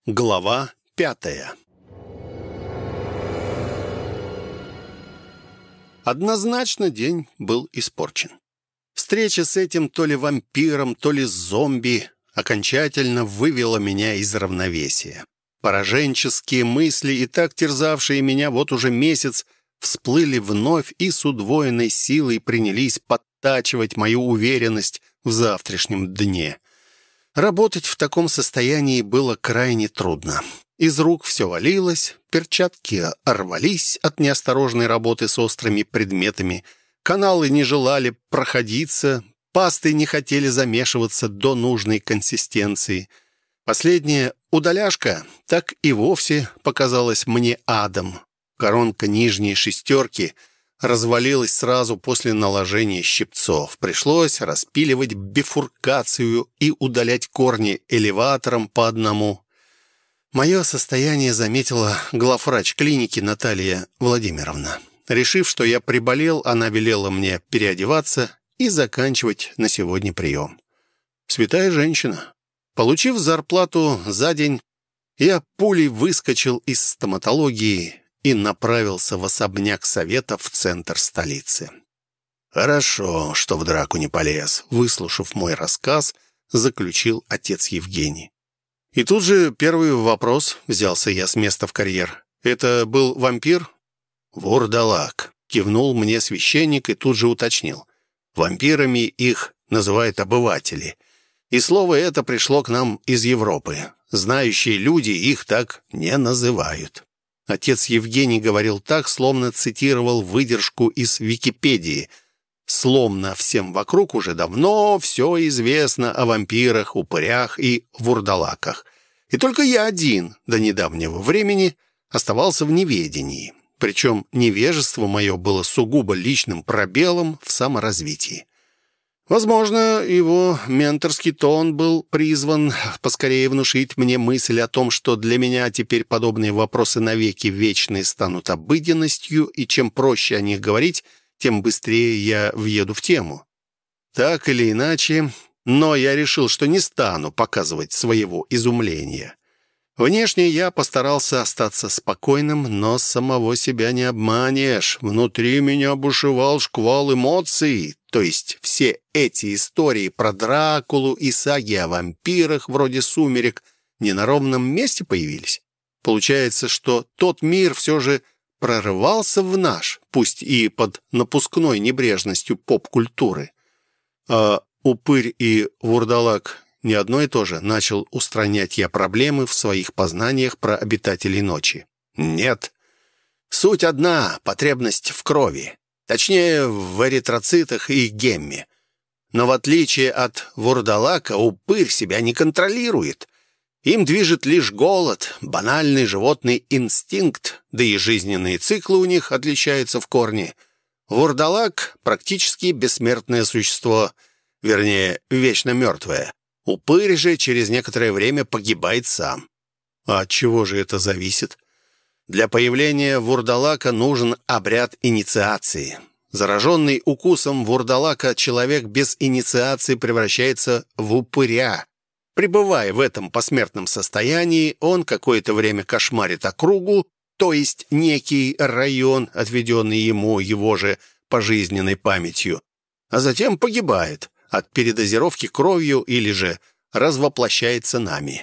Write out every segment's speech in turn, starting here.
Глава 5. Однозначно день был испорчен. Встреча с этим то ли вампиром, то ли зомби окончательно вывела меня из равновесия. Пораженческие мысли, и так терзавшие меня вот уже месяц, всплыли вновь и с удвоенной силой принялись подтачивать мою уверенность в завтрашнем дне. Работать в таком состоянии было крайне трудно. Из рук все валилось, перчатки рвались от неосторожной работы с острыми предметами, каналы не желали проходиться, пасты не хотели замешиваться до нужной консистенции. Последняя удаляшка так и вовсе показалась мне адом. Коронка нижней шестерки развалилась сразу после наложения щипцов. Пришлось распиливать бифуркацию и удалять корни элеватором по одному. Мое состояние заметила главврач клиники Наталья Владимировна. Решив, что я приболел, она велела мне переодеваться и заканчивать на сегодня прием. Святая женщина. Получив зарплату за день, я пулей выскочил из стоматологии и направился в особняк совета в центр столицы. «Хорошо, что в драку не полез», — выслушав мой рассказ, заключил отец Евгений. И тут же первый вопрос, взялся я с места в карьер. «Это был вампир?» «Вурдалак», — кивнул мне священник и тут же уточнил. «Вампирами их называют обыватели. И слово это пришло к нам из Европы. Знающие люди их так не называют». Отец Евгений говорил так, словно цитировал выдержку из Википедии. Словно всем вокруг уже давно все известно о вампирах, упырях и вурдалаках. И только я один до недавнего времени оставался в неведении. Причем невежество мое было сугубо личным пробелом в саморазвитии. Возможно, его менторский тон был призван поскорее внушить мне мысль о том, что для меня теперь подобные вопросы навеки вечные станут обыденностью, и чем проще о них говорить, тем быстрее я въеду в тему. Так или иначе, но я решил, что не стану показывать своего изумления. Внешне я постарался остаться спокойным, но самого себя не обманешь. Внутри меня бушевал шквал эмоций. То есть все эти истории про Дракулу и саги о вампирах вроде «Сумерек» не на ровном месте появились. Получается, что тот мир все же прорывался в наш, пусть и под напускной небрежностью поп-культуры. А упырь и вурдалак не одно и то же. Начал устранять я проблемы в своих познаниях про обитателей ночи. Нет. Суть одна — потребность в крови. Точнее, в эритроцитах и гемме. Но в отличие от вурдалака, упырь себя не контролирует. Им движет лишь голод, банальный животный инстинкт, да и жизненные циклы у них отличаются в корне. Вурдалак — практически бессмертное существо, вернее, вечно мертвое. Упырь же через некоторое время погибает сам. А от чего же это зависит? Для появления вурдалака нужен обряд инициации. Зараженный укусом вурдалака человек без инициации превращается в упыря. Пребывая в этом посмертном состоянии, он какое-то время кошмарит округу, то есть некий район, отведенный ему его же пожизненной памятью, а затем погибает от передозировки кровью или же развоплощается нами.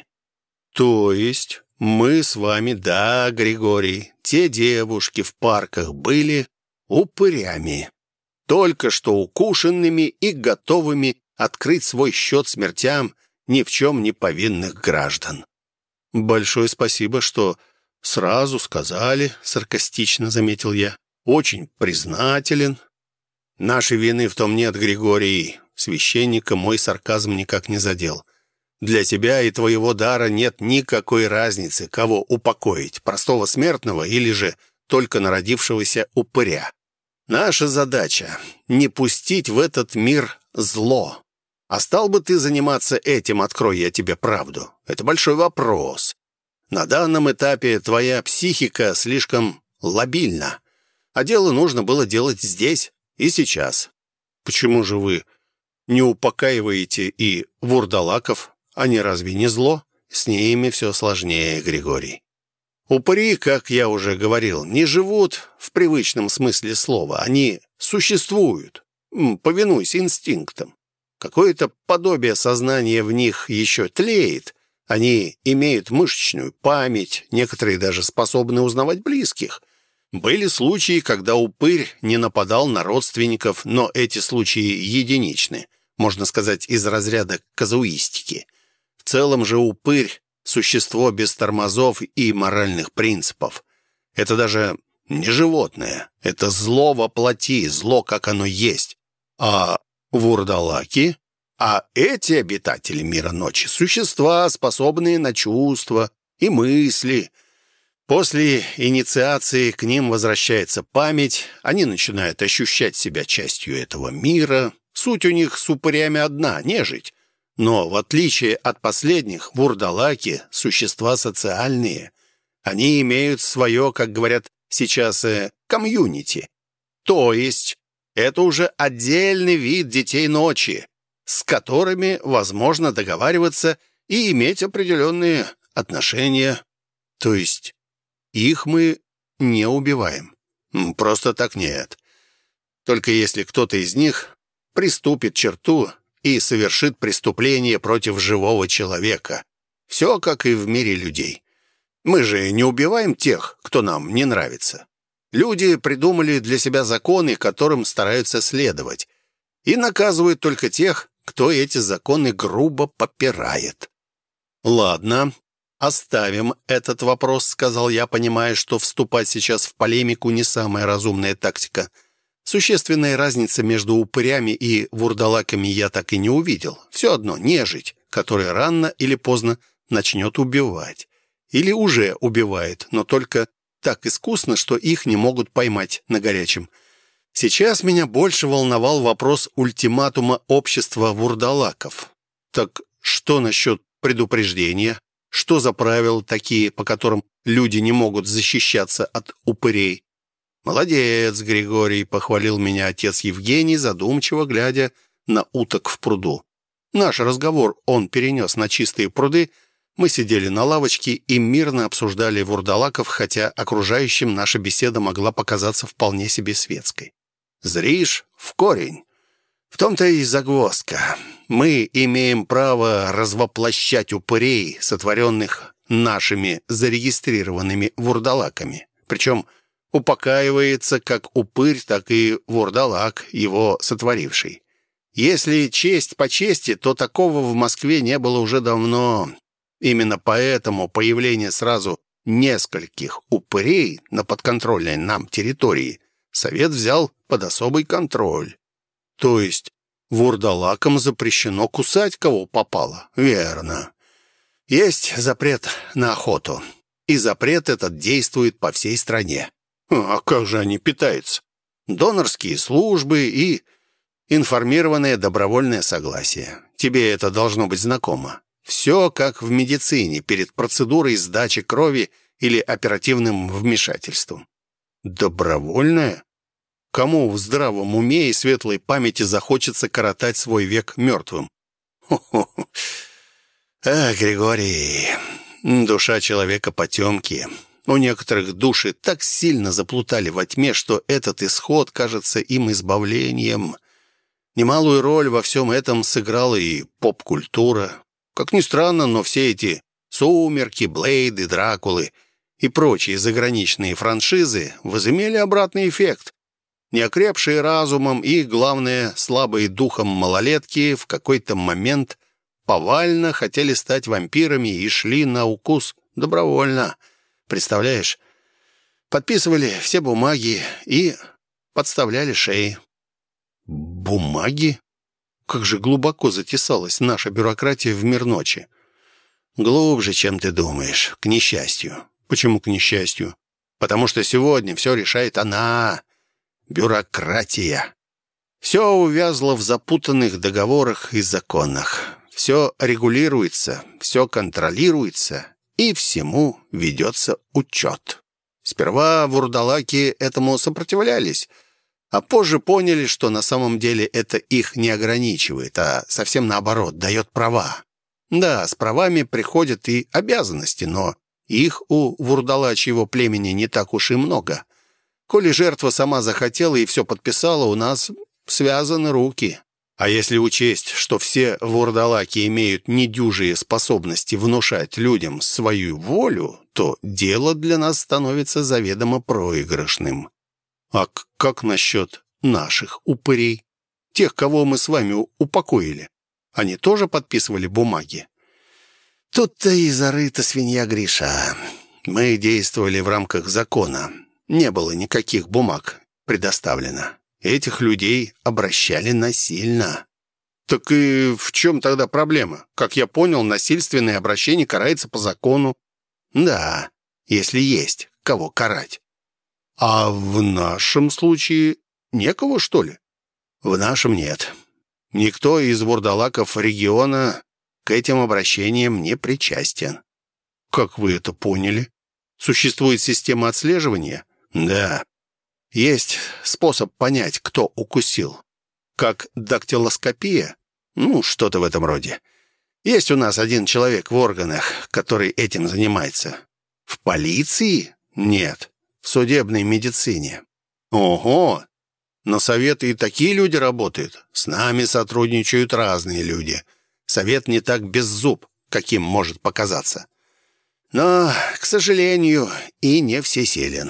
То есть мы с вами, да, Григорий, те девушки в парках были упырями, только что укушенными и готовыми открыть свой счет смертям ни в чем не повинных граждан. «Большое спасибо, что сразу сказали», — саркастично заметил я. «Очень признателен». «Нашей вины в том нет, Григорий». Священника мой сарказм никак не задел. «Для тебя и твоего дара нет никакой разницы, кого упокоить, простого смертного или же только народившегося упыря. Наша задача — не пустить в этот мир зло. А стал бы ты заниматься этим, открою я тебе правду. Это большой вопрос. На данном этапе твоя психика слишком лабильна, а дело нужно было делать здесь и сейчас». «Почему же вы не упокаиваете и вурдалаков? Они разве не зло?» с ними все сложнее, Григорий. Упыри, как я уже говорил, не живут в привычном смысле слова. Они существуют, повинуясь инстинктам. Какое-то подобие сознания в них еще тлеет. Они имеют мышечную память, некоторые даже способны узнавать близких. Были случаи, когда упырь не нападал на родственников, но эти случаи единичны, можно сказать, из разряда казуистики. В целом же упырь – существо без тормозов и моральных принципов. Это даже не животное, это зло во плоти, зло, как оно есть. А вурдалаки? А эти обитатели мира ночи – существа, способные на чувства и мысли. После инициации к ним возвращается память, они начинают ощущать себя частью этого мира. Суть у них с упырями одна – нежить. Но, в отличие от последних, вурдалаки – существа социальные. Они имеют свое, как говорят сейчас, комьюнити. То есть, это уже отдельный вид детей ночи, с которыми возможно договариваться и иметь определенные отношения. То есть, их мы не убиваем. Просто так нет. Только если кто-то из них приступит черту и совершит преступление против живого человека. Все как и в мире людей. Мы же не убиваем тех, кто нам не нравится. Люди придумали для себя законы, которым стараются следовать, и наказывают только тех, кто эти законы грубо попирает. «Ладно, оставим этот вопрос», — сказал я, понимая, что вступать сейчас в полемику не самая разумная тактика. Существенной разницы между упырями и вурдалаками я так и не увидел. Все одно нежить, которая рано или поздно начнет убивать. Или уже убивает, но только так искусно, что их не могут поймать на горячем. Сейчас меня больше волновал вопрос ультиматума общества вурдалаков. Так что насчет предупреждения? Что за правила такие, по которым люди не могут защищаться от упырей? «Молодец, Григорий», — похвалил меня отец Евгений, задумчиво глядя на уток в пруду. Наш разговор он перенес на чистые пруды. Мы сидели на лавочке и мирно обсуждали вурдалаков, хотя окружающим наша беседа могла показаться вполне себе светской. «Зришь в корень. В том-то и загвоздка. Мы имеем право развоплощать упырей, сотворенных нашими зарегистрированными вурдалаками. Причем упокаивается как упырь, так и вурдалак, его сотворивший. Если честь по чести, то такого в Москве не было уже давно. Именно поэтому появление сразу нескольких упырей на подконтрольной нам территории Совет взял под особый контроль. То есть вурдалакам запрещено кусать кого попало? Верно. Есть запрет на охоту. И запрет этот действует по всей стране. А как же они питаются? Донорские службы и информированное добровольное согласие. Тебе это должно быть знакомо. Все как в медицине перед процедурой сдачи крови или оперативным вмешательством. Добровольное? Кому в здравом уме и светлой памяти захочется коротать свой век мертвым? Хо-хо-хо. Григорий, душа человека потемки. У некоторых души так сильно заплутали во тьме, что этот исход кажется им избавлением. Немалую роль во всем этом сыграла и поп-культура. Как ни странно, но все эти «Сумерки», «Блейды», «Дракулы» и прочие заграничные франшизы возымели обратный эффект. Неокрепшие разумом и, главное, слабые духом малолетки в какой-то момент повально хотели стать вампирами и шли на укус добровольно. Представляешь? Подписывали все бумаги и подставляли шеи. Бумаги? Как же глубоко затесалась наша бюрократия в мир ночи. Глубже, чем ты думаешь, к несчастью. Почему к несчастью? Потому что сегодня все решает она, бюрократия. Все увязло в запутанных договорах и законах. Все регулируется, все контролируется, и всему ведется учет. Сперва вурдалаки этому сопротивлялись, а позже поняли, что на самом деле это их не ограничивает, а совсем наоборот, дает права. Да, с правами приходят и обязанности, но их у вурдалачьего племени не так уж и много. Коли жертва сама захотела и все подписала, у нас связаны руки. А если учесть, что все вурдалаки имеют недюжие способности внушать людям свою волю, то дело для нас становится заведомо проигрышным. А как насчет наших упырей? Тех, кого мы с вами упокоили? Они тоже подписывали бумаги? Тут-то и зарыта свинья, Гриша. Мы действовали в рамках закона. Не было никаких бумаг предоставлено. Этих людей обращали насильно. Так и в чем тогда проблема? Как я понял, насильственное обращение карается по закону. Да, если есть кого карать. А в нашем случае некого, что ли? В нашем нет. Никто из вурдалаков региона к этим обращениям не причастен. Как вы это поняли? Существует система отслеживания? Да. Есть способ понять, кто укусил. Как дактилоскопия? Что-то в этом роде. Есть у нас один человек в органах, который этим занимается. В полиции? Нет. В судебной медицине. Ого! На советы и такие люди работают. С нами сотрудничают разные люди. Совет не так беззуб, каким может показаться. Но, к сожалению, и не всесилен.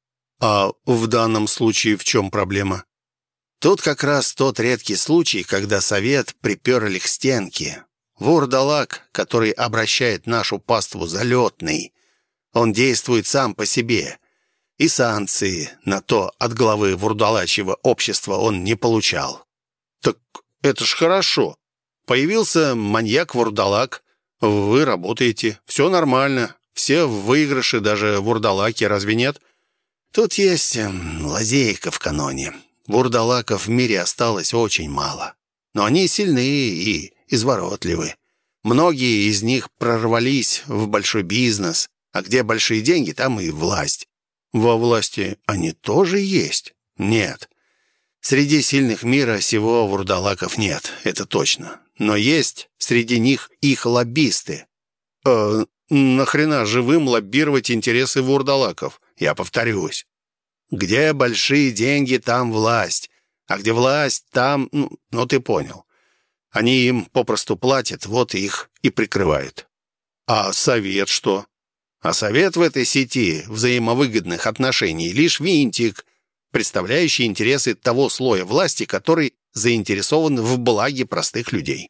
А в данном случае в чем проблема? Тут как раз тот редкий случай, когда совет приперли к стенке. Вурдалак, который обращает нашу паству, залетный. Он действует сам по себе. И санкции на то от главы вурдалачьего общества он не получал. Так это ж хорошо. Появился маньяк-вурдалак. Вы работаете. Все нормально. Все в выигрыше, даже вурдалаки, разве нет? Тут есть лазейка в каноне. Вурдалаков в мире осталось очень мало. Но они сильные и изворотливы. Многие из них прорвались в большой бизнес. А где большие деньги, там и власть. Во власти они тоже есть? Нет. Среди сильных мира сего вурдалаков нет, это точно. Но есть среди них их лоббисты. Нахрена живым лоббировать интересы вурдалаков? Я повторюсь. Где большие деньги, там власть. А где власть, там... ты понял. Они им попросту платят, вот их и прикрывают. А совет что? А совет в этой сети взаимовыгодных отношений лишь винтик, представляющий интересы того слоя власти, который заинтересован в благе простых людей.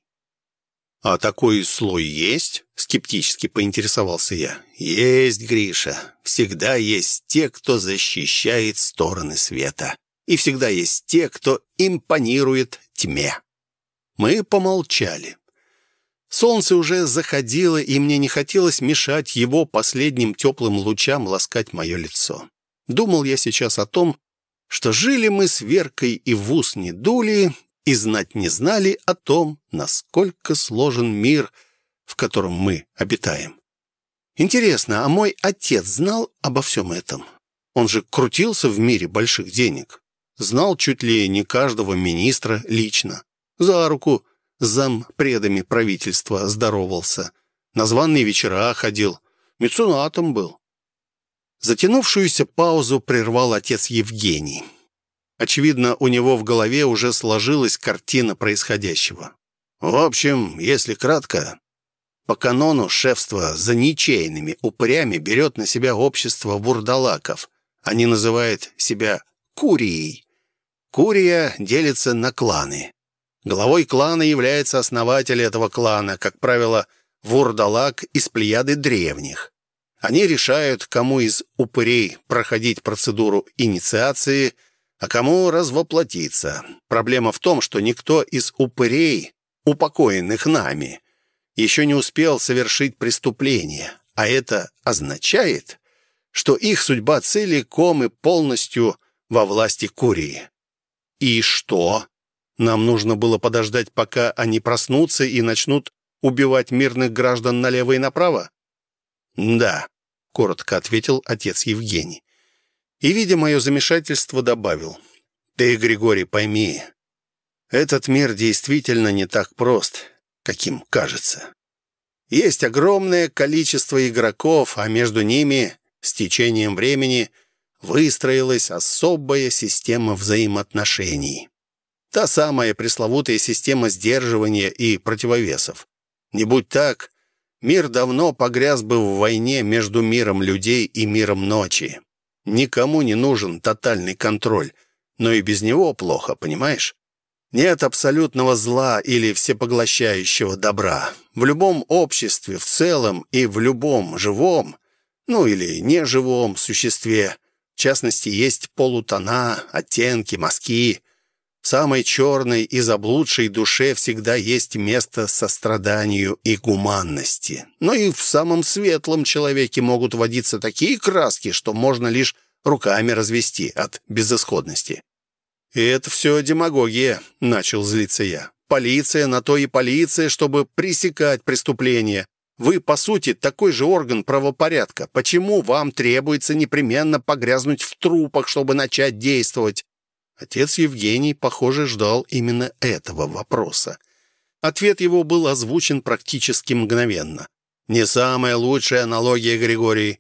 «А такой слой есть?» — скептически поинтересовался я. «Есть, Гриша. Всегда есть те, кто защищает стороны света. И всегда есть те, кто импонирует тьме». Мы помолчали. Солнце уже заходило, и мне не хотелось мешать его последним теплым лучам ласкать мое лицо. Думал я сейчас о том, что жили мы с Веркой и в ус не дули, и знать не знали о том, насколько сложен мир, в котором мы обитаем. Интересно, а мой отец знал обо всем этом? Он же крутился в мире больших денег. Знал чуть ли не каждого министра лично. За руку с зампредами правительства здоровался. На званые вечера ходил. Меценатом был. Затянувшуюся паузу прервал отец Евгений. Очевидно, у него в голове уже сложилась картина происходящего. В общем, если кратко, по канону шефство за ничейными упырями берет на себя общество вурдалаков. Они называют себя курией. Курия делится на кланы. Главой клана является основатель этого клана, как правило, вурдалак из плеяды древних. Они решают, кому из упырей проходить процедуру инициации, а кому развоплотиться. Проблема в том, что никто из упырей, упокоенных нами, еще не успел совершить преступление, а это означает, что их судьба целиком и полностью во власти Курии. И что? Нам нужно было подождать, пока они проснутся и начнут убивать мирных граждан налево и направо? Да, коротко ответил отец Евгений. И, видя мое замешательство, добавил: ты, Григорий, пойми, этот мир действительно не так прост, каким кажется. Есть огромное количество игроков, а между ними с течением времени выстроилась особая система взаимоотношений. Та самая пресловутая система сдерживания и противовесов. Не будь так, мир давно погряз бы в войне между миром людей и миром ночи. Никому не нужен тотальный контроль, но и без него плохо, понимаешь? Нет абсолютного зла или всепоглощающего добра. В любом обществе в целом и в любом живом, ну или неживом существе, в частности, есть полутона, оттенки, мазки. В самой черной и заблудшей душе всегда есть место состраданию и гуманности. Но и в самом светлом человеке могут водиться такие краски, что можно лишь руками развести от безысходности. «И это все демагогия», — начал злиться я. «Полиция на то и полиция, чтобы пресекать преступления. Вы, по сути, такой же орган правопорядка. Почему вам требуется непременно погрязнуть в трупах, чтобы начать действовать?» Отец Евгений, похоже, ждал именно этого вопроса. Ответ его был озвучен практически мгновенно. «Не самая лучшая аналогия, Григорий.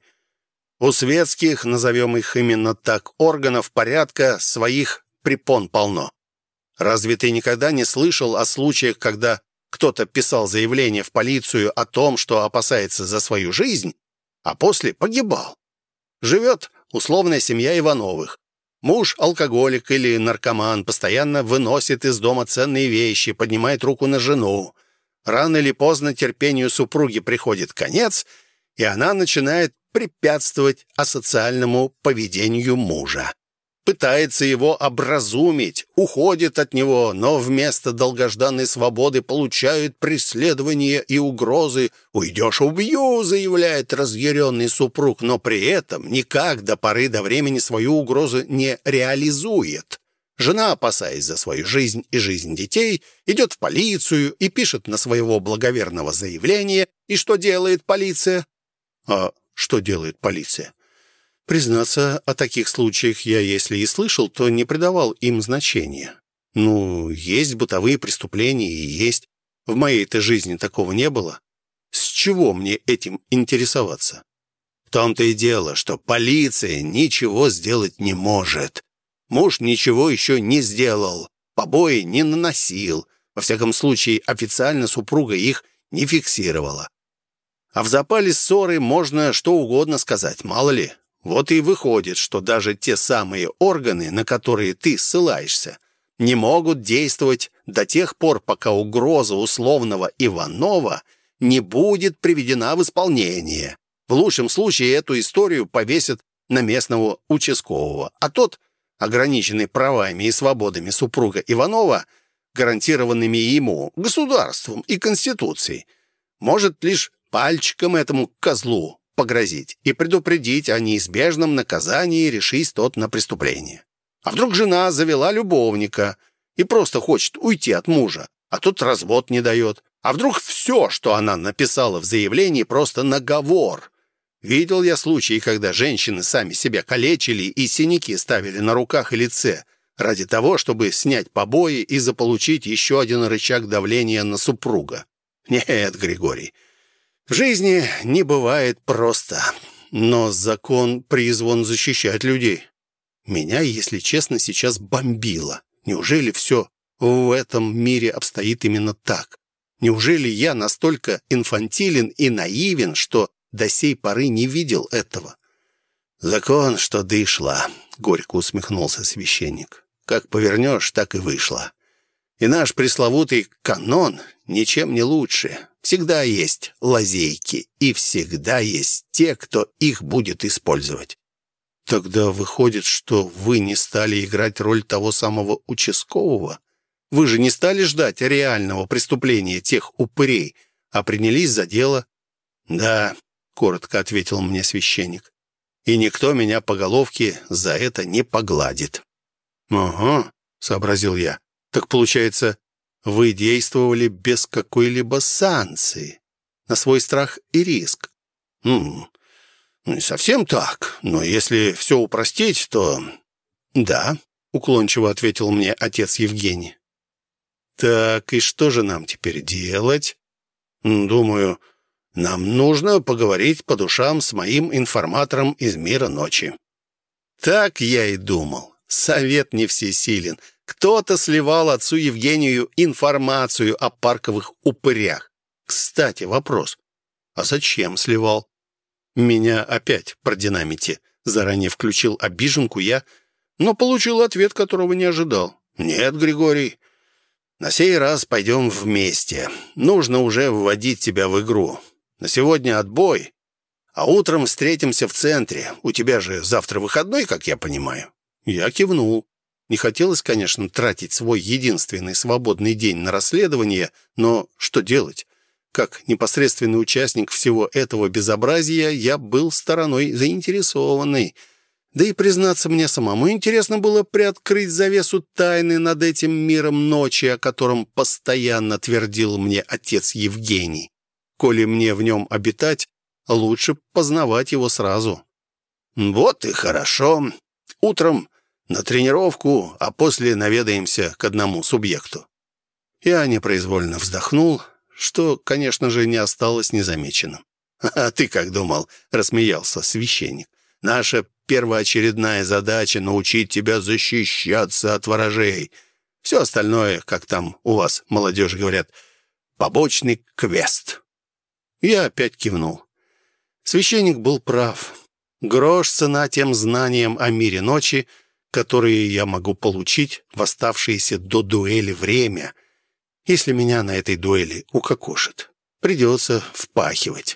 У светских, назовем их именно так, органов порядка своих препон полно. Разве ты никогда не слышал о случаях, когда кто-то писал заявление в полицию о том, что опасается за свою жизнь, а после погибал? Живет условная семья Ивановых. Муж алкоголик или наркоман постоянно выносит из дома ценные вещи, поднимает руку на жену. Рано или поздно терпению супруги приходит конец, и она начинает препятствовать асоциальному поведению мужа. Пытается его образумить, уходит от него, но вместо долгожданной свободы получает преследование и угрозы. «Уйдешь — убью», — заявляет разъяренный супруг, но при этом никак до поры до времени свою угрозу не реализует. Жена, опасаясь за свою жизнь и жизнь детей, идет в полицию и пишет на своего благоверного заявление. И что делает полиция? А что делает полиция? Признаться, о таких случаях я, если и слышал, то не придавал им значения. Ну, есть бытовые преступления и есть. В моей-то жизни такого не было. С чего мне этим интересоваться? В том-то и дело, что полиция ничего сделать не может. Муж ничего еще не сделал, побои не наносил. Во всяком случае, официально супруга их не фиксировала. А в запале ссоры можно что угодно сказать, мало ли. Вот и выходит, что даже те самые органы, на которые ты ссылаешься, не могут действовать до тех пор, пока угроза условного Иванова не будет приведена в исполнение. В лучшем случае эту историю повесят на местного участкового, а тот, ограниченный правами и свободами супруга Иванова, гарантированными ему государством и Конституцией, может лишь пальчиком этому козлу погрозить и предупредить о неизбежном наказании, решись тот на преступление. А вдруг жена завела любовника и просто хочет уйти от мужа, а тот развод не дает? А вдруг все, что она написала в заявлении, просто наговор? Видел я случаи, когда женщины сами себя калечили и синяки ставили на руках и лице ради того, чтобы снять побои и заполучить еще один рычаг давления на супруга. Нет, Григорий, в жизни не бывает просто, но закон призван защищать людей. Меня, если честно, сейчас бомбило. Неужели все в этом мире обстоит именно так? Неужели я настолько инфантилен и наивен, что до сей поры не видел этого? «Закон, что дышла», — горько усмехнулся священник. «Как повернешь, так и вышло. И наш пресловутый канон ничем не лучше. Всегда есть лазейки, и всегда есть те, кто их будет использовать». «Тогда выходит, что вы не стали играть роль того самого участкового? Вы же не стали ждать реального преступления тех упырей, а принялись за дело?» «Да», — коротко ответил мне священник, «и никто меня по головке за это не погладит». «Ага», — сообразил я, «так получается, вы действовали без какой-либо санкции, на свой страх и риск?» «Не совсем так, но если все упростить, то...» «Да», — уклончиво ответил мне отец Евгений. «Так, и что же нам теперь делать?» «Думаю, Нам нужно поговорить по душам с моим информатором из мира ночи». Так я и думал. Совет не всесилен. Кто-то сливал отцу Евгению информацию о парковых упырях. Кстати, вопрос. А зачем сливал? Меня опять продинамите. Заранее включил обиженку я, но получил ответ, которого не ожидал. «Нет, Григорий, на сей раз пойдем вместе. Нужно уже вводить тебя в игру. На сегодня отбой, а утром встретимся в центре. У тебя же завтра выходной, как я понимаю». Я кивнул. Не хотелось, конечно, тратить свой единственный свободный день на расследование, но что делать? Как непосредственный участник всего этого безобразия, я был стороной заинтересованной. Да и, признаться, мне самому интересно было приоткрыть завесу тайны над этим миром ночи, о котором постоянно твердил мне отец Евгений. Коли мне в нем обитать, лучше познавать его сразу. «Вот и хорошо. Утром на тренировку, а после наведаемся к одному субъекту». Я непроизвольно вздохнул, что, конечно же, не осталось незамеченным. «А ты как думал?» — рассмеялся священник. «Наша первоочередная задача — научить тебя защищаться от ворожей. Все остальное, как там у вас, молодежь, говорят, побочный квест». Я опять кивнул. Священник был прав. Грош цена тем знаниям о мире ночи, которые я могу получить в оставшееся до дуэли время, если меня на этой дуэли укокошит. Придется впахивать.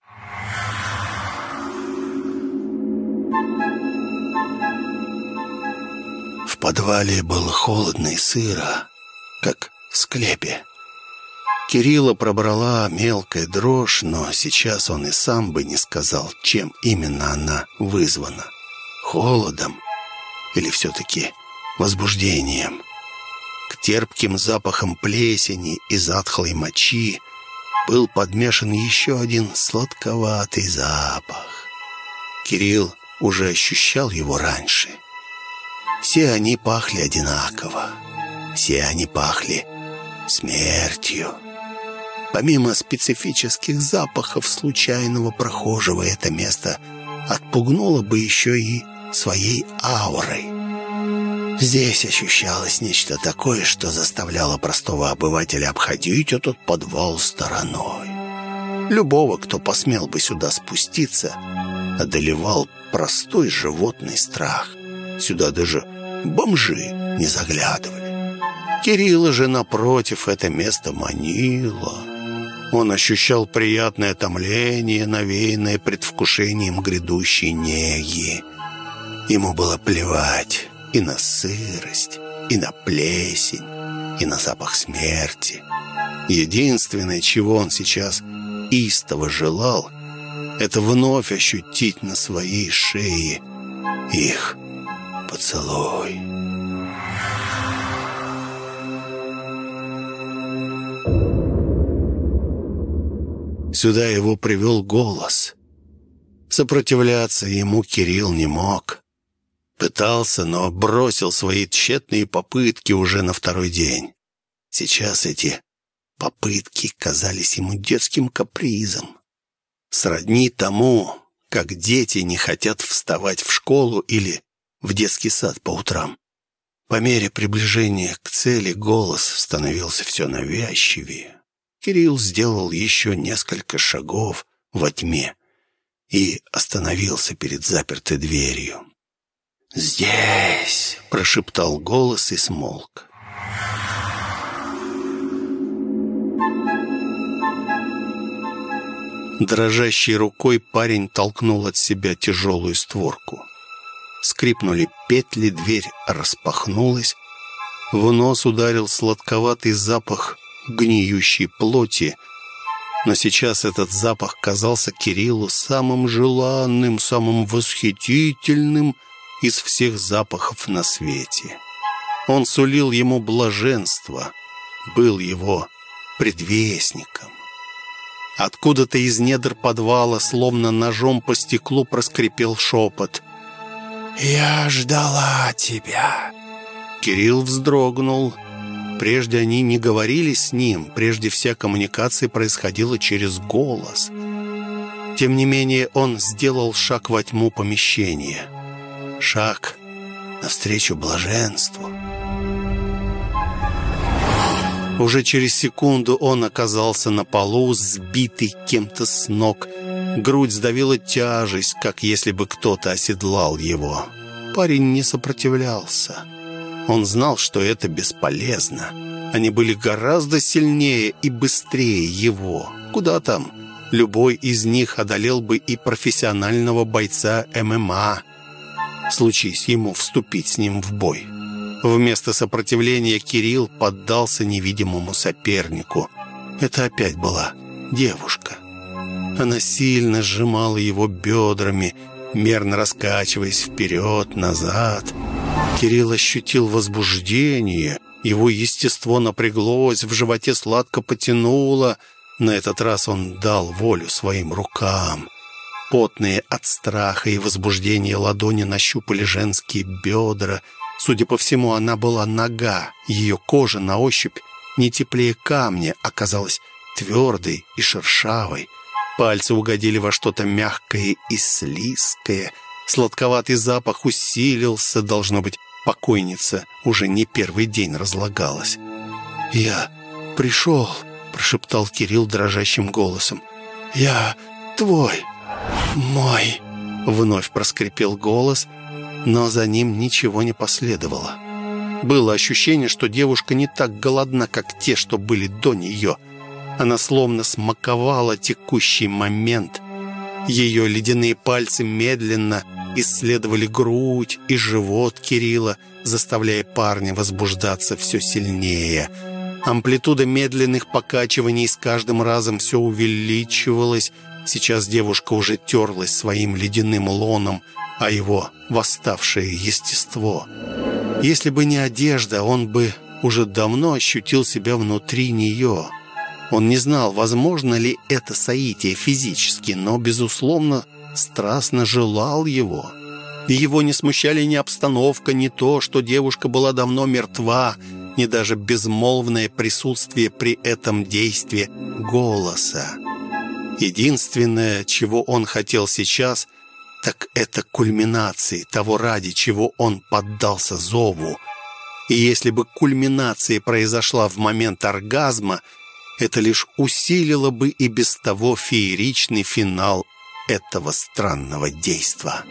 В подвале было холодно и сыро, как в склепе. Кирилла пробрала мелкая дрожь, но сейчас он и сам бы не сказал, чем именно она вызвана. Холодом или все-таки возбуждением. К терпким запахам плесени и затхлой мочи был подмешан еще один сладковатый запах. Кирилл уже ощущал его раньше. Все они пахли одинаково. Все они пахли смертью. Помимо специфических запахов случайного прохожего, это место отпугнуло бы еще и своей аурой. Здесь ощущалось нечто такое, что заставляло простого обывателя обходить этот подвал стороной. Любого, кто посмел бы сюда спуститься, одолевал простой животный страх. Сюда даже бомжи не заглядывали. Кирилла же, напротив, это место манило. Он ощущал приятное томление, навеянное предвкушением грядущей неги. Ему было плевать и на сырость, и на плесень, и на запах смерти. Единственное, чего он сейчас истово желал, это вновь ощутить на своей шее их поцелуй. Сюда его привел голос. Сопротивляться ему Кирилл не мог. Пытался, но бросил свои тщетные попытки уже на второй день. Сейчас эти попытки казались ему детским капризом. Сродни тому, как дети не хотят вставать в школу или в детский сад по утрам. По мере приближения к цели голос становился все навязчивее. Кирилл сделал еще несколько шагов во тьме и остановился перед запертой дверью. «Здесь!» — прошептал голос и смолк. Дрожащей рукой парень толкнул от себя тяжелую створку. Скрипнули петли, дверь распахнулась. В нос ударил сладковатый запах гниющей плоти, но сейчас этот запах казался Кириллу самым желанным, самым восхитительным из всех запахов на свете. Он сулил ему блаженство, был его предвестником. Откуда-то из недр подвала, словно ножом по стеклу, проскрипел шепот. «Я ждала тебя». Кирилл вздрогнул. прежде они не говорили с ним, прежде вся коммуникация происходила через голос. Тем не менее, он сделал шаг во тьму помещения. Шаг навстречу блаженству. Уже через секунду он оказался на полу, сбитый кем-то с ног. Грудь сдавила тяжесть, как если бы кто-то оседлал его. Парень не сопротивлялся. Он знал, что это бесполезно. Они были гораздо сильнее и быстрее его. Куда там? Любой из них одолел бы и профессионального бойца ММА, случись ему вступить с ним в бой. Вместо сопротивления Кирилл поддался невидимому сопернику. Это опять была девушка. Она сильно сжимала его бедрами, мерно раскачиваясь вперед, назад. Кирилл ощутил возбуждение. Его естество напряглось, в животе сладко потянуло. На этот раз он дал волю своим рукам. Потные от страха и возбуждения ладони нащупали женские бедра. Судя по всему, она была нага. Ее кожа на ощупь не теплее камня, оказалась твердой и шершавой. Пальцы угодили во что-то мягкое и слизкое. Сладковатый запах усилился. Должно быть, покойница уже не первый день разлагалась. «Я пришел», — прошептал Кирилл дрожащим голосом. «Я твой, мой», — вновь проскрипел голос, но за ним ничего не последовало. Было ощущение, что девушка не так голодна, как те, что были до нее. Она словно смаковала текущий момент. Ее ледяные пальцы медленно исследовали грудь и живот Кирилла, заставляя парня возбуждаться все сильнее. Амплитуда медленных покачиваний с каждым разом все увеличивалась. Сейчас девушка уже терлась своим ледяным лоном, а его восставшее естество. Если бы не одежда, он бы уже давно ощутил себя внутри нее. Он не знал, возможно ли это соитие физически, но, безусловно, страстно желал его. И его не смущали ни обстановка, ни то, что девушка была давно мертва, ни даже безмолвное присутствие при этом действии голоса. Единственное, чего он хотел сейчас, так это кульминации того, ради чего он поддался зову. И если бы кульминация произошла в момент оргазма, это лишь усилило бы и без того фееричный финал этого странного действа.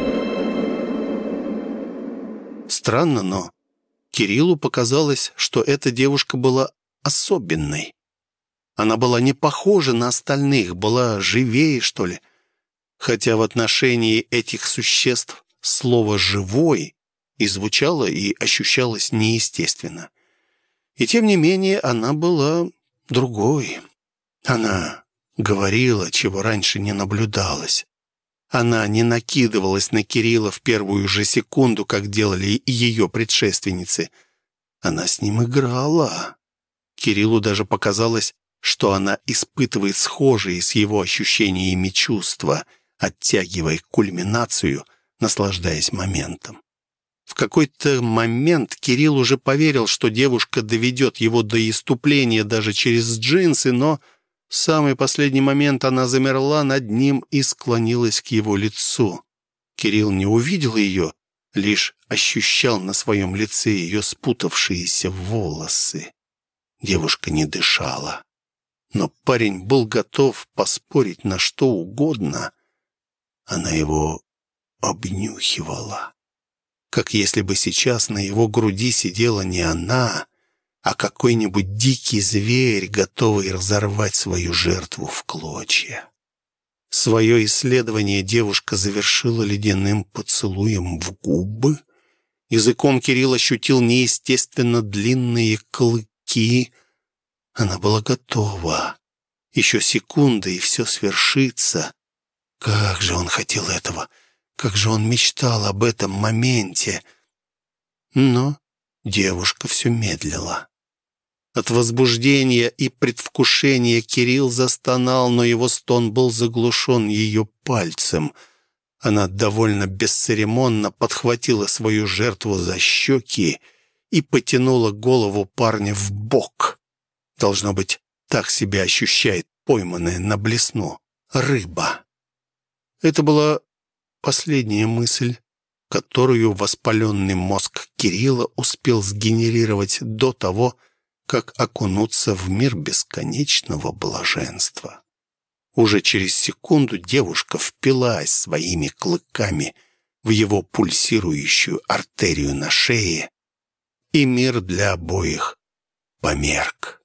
Странно, но Кириллу показалось, что эта девушка была особенной. Она была не похожа на остальных, была живее, что ли. Хотя в отношении этих существ слово «живой» и звучало, и ощущалось неестественно. И тем не менее она была другой. Она говорила, чего раньше не наблюдалось. Она не накидывалась на Кирилла в первую же секунду, как делали ее предшественницы. Она с ним играла. Кириллу даже показалось, что она испытывает схожие с его ощущениями чувства, оттягивая кульминацию, наслаждаясь моментом. В какой-то момент Кирилл уже поверил, что девушка доведет его до исступления даже через джинсы, но в самый последний момент она замерла над ним и склонилась к его лицу. Кирилл не увидел ее, лишь ощущал на своем лице ее спутавшиеся волосы. Девушка не дышала. Но парень был готов поспорить на что угодно. Она его обнюхивала. Как если бы сейчас на его груди сидела не она, а какой-нибудь дикий зверь, готовый разорвать свою жертву в клочья. Свое исследование девушка завершила ледяным поцелуем в губы. Языком Кирилл ощутил неестественно длинные клыки. Она была готова. Еще секунда, и все свершится. Как же он хотел этого! Как же он мечтал об этом моменте! Но девушка все медлила. От возбуждения и предвкушения Кирилл застонал, но его стон был заглушен ее пальцем. Она довольно бесцеремонно подхватила свою жертву за щеки и потянула голову парня в бок. Должно быть, так себя ощущает пойманная на блесну рыба. Это была последняя мысль, которую воспаленный мозг Кирилла успел сгенерировать до того, как окунуться в мир бесконечного блаженства. Уже через секунду девушка впилась своими клыками в его пульсирующую артерию на шее, и мир для обоих померк.